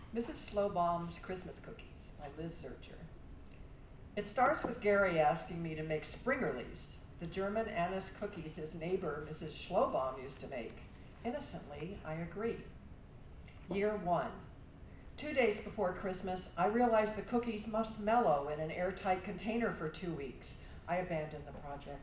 Mrs. Schlobaum's Christmas Cookies by Liz Zurcher. It starts with Gary asking me to make Springerles, the German anise cookies his neighbor, Mrs. Schlobaum, used to make. Innocently, I agree. Year 1. 2 days before Christmas, I realized the cookies must mellow in an airtight container for 2 weeks. I abandoned the project.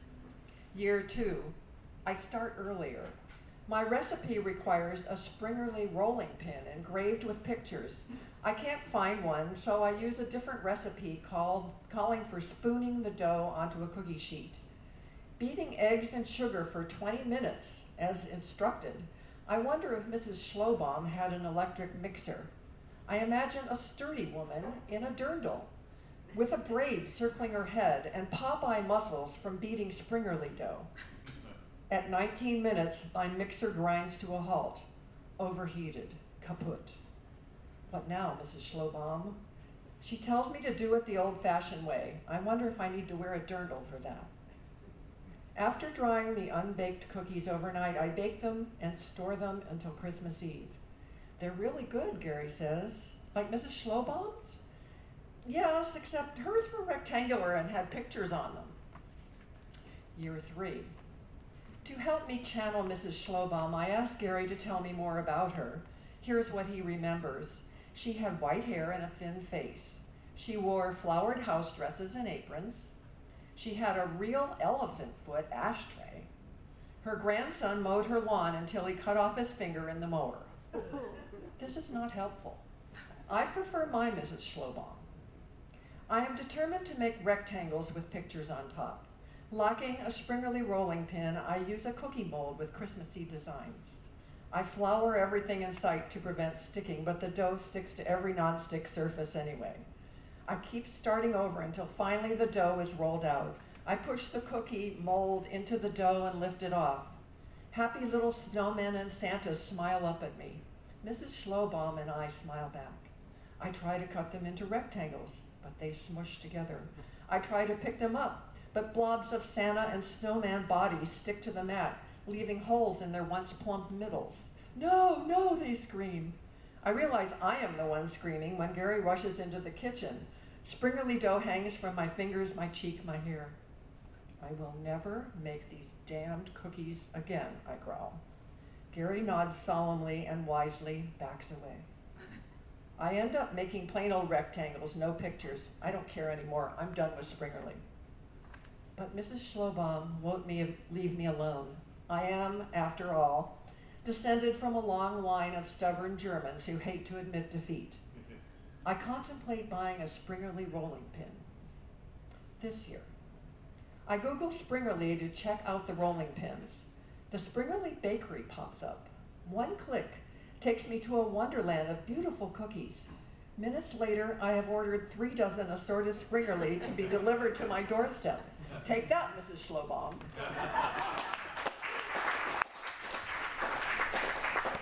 Year 2. I start earlier. My recipe requires a Springerle rolling pin engraved with pictures. I can't find one, so I use a different recipe calling for spooning the dough onto a cookie sheet. Beating eggs and sugar for 20 minutes, as instructed. I wonder if Mrs. Schlobaum had an electric mixer. I imagine a sturdy woman in a dirndl, with a braid circling her head and Popeye muscles from beating Springerle dough. At 19 minutes, my mixer grinds to a halt. Overheated, kaput. What now, Mrs. Schlobaum? She tells me to do it the old-fashioned way. I wonder if I need to wear a dirndl for that. After drying the unbaked cookies overnight, I bake them and store them until Christmas Eve. They're really good, Gary says. Like Mrs. Schlobaum's? Yes, except hers were rectangular and had pictures on them. Year 3. To help me channel Mrs. Schlobaum, I asked Gary to tell me more about her. Here's what he remembers. She had white hair and a thin face. She wore flowered house dresses and aprons. She had a real elephant foot ashtray. Her grandson mowed her lawn until he cut off his finger in the mower. This is not helpful. I prefer my Mrs. Schlobaum. I am determined to make rectangles with pictures on top. Lacking a Springerle rolling pin, I use a cookie mold with Christmassy designs. I flour everything in sight to prevent sticking, but the dough sticks to every non-stick surface anyway. I keep starting over until finally the dough is rolled out. I push the cookie mold into the dough and lift it off. Happy little snowmen and Santas smile up at me. Mrs. Schlobaum and I smile back. I try to cut them into rectangles, but they smush together. I try to pick them up, but blobs of Santa and snowman bodies stick to the mat, leaving holes in their once plump middles. No, no, they scream. I realize I am the one screaming when Gary rushes into the kitchen. Springerle dough hangs from my fingers, my cheek, my hair. I will never make these damned cookies again, I growl. Gary nods solemnly and wisely backs away. I end up making plain old rectangles, no pictures. I don't care anymore. I'm done with Springerle. But Mrs. Schlobaum won't leave me alone. I am, after all, descended from a long line of stubborn Germans who hate to admit defeat. I contemplate buying a Springerle rolling pin this year. I Google Springerle to check out the rolling pins. The Springerle bakery pops up. One click takes me to a wonderland of beautiful cookies. Minutes later, I have ordered 3 dozen assorted Springerle to be delivered to my doorstep. Take that, Mrs. Schlobaum.